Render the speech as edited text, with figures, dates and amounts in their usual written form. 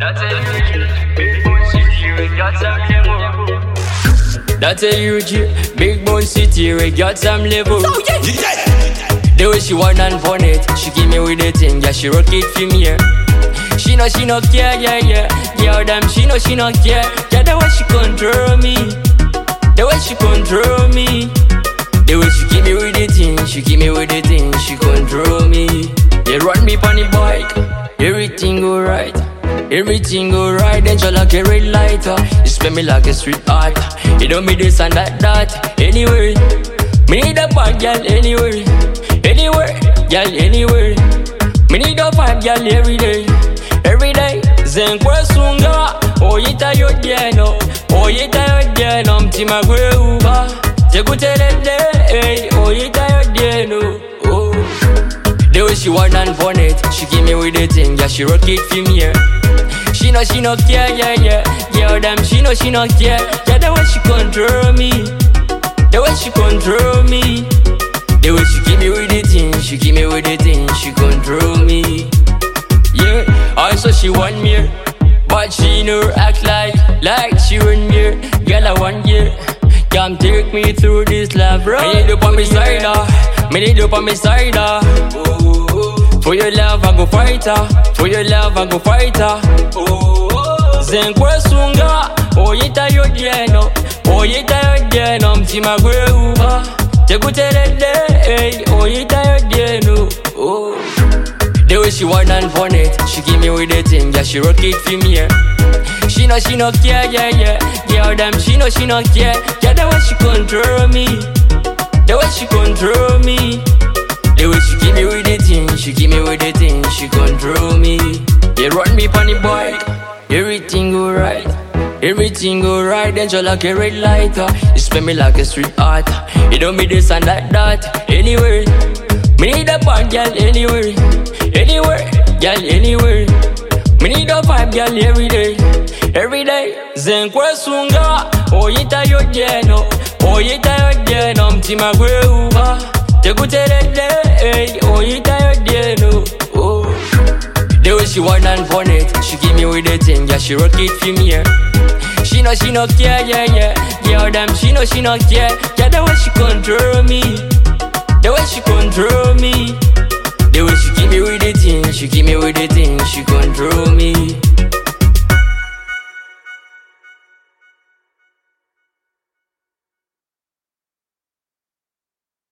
That's a UG, big bone city, we got some level. The way she want and fun it, she give me with the thing, yeah, she rock it for me. She no care, yeah. Yeah, damn, she no care. Yeah, the way she control me, the way she control me, the way she give me with the thing, she give me with the thing, she control me. Yeah, run me on the bike, everything go right. Everything go right, then you like a red light. You spell me like a street art. You don't me this and that. Anyway, me need a bad girl anyway. Anywhere, girl anywhere. Me need a bad girl every day. Every day. Zen sunga, oh yita yodieno. Oh yita yodieno, mtima kwe uba. Jekutelele, hey, oh yita yodieno. Oh. The way she want and fun it, she give me with the thing, yeah, she rock it for me. She no care, yeah. Yeah, damn, she no care. Yeah, the way she control me, the way she control me, the way she give me with the thing, she give me with the thing, she control me. Yeah, also she want me, but she no act like she want me. Girl, I want you, come take me through this life, bro. Me need you on my side, me need you on my side. For your love, I go fighter. For your love, I go fighter. Zen sunga, oh yita yodieno. Oh yita yodieno, mtima kwe uba. Jekutelele, hey, oh yita yodieno. Oh. The way she want and fun it, she give me with the thing, yeah, she rock it for me. She no care, yeah. Yeah, damn, she no care. Yeah, the way she control me, the way she control me. The way she give me with the thing, she give me with the thing, she control me. Yeah, run me on the bike, everything go right. Everything go right, then you like a red light. You spell me like a street art. You don't me this and that. Anyway, me need a bad girl anyway. Anywhere, girl anywhere. Me need a vibe girl every day. Every day. Zen sunga, oh yita yodieno. Oh yita yodieno, mtima kwe uba. Jekutelele, hey, oh yita yodieno. Oh. The way she want and fun it, she give me with the thing, yeah, she rock it for me. She no care, yeah. Yeah, damn, she no care. Yeah, the way she control me, the way she control me, the way she give me with the thing, she give me with the thing, she control me.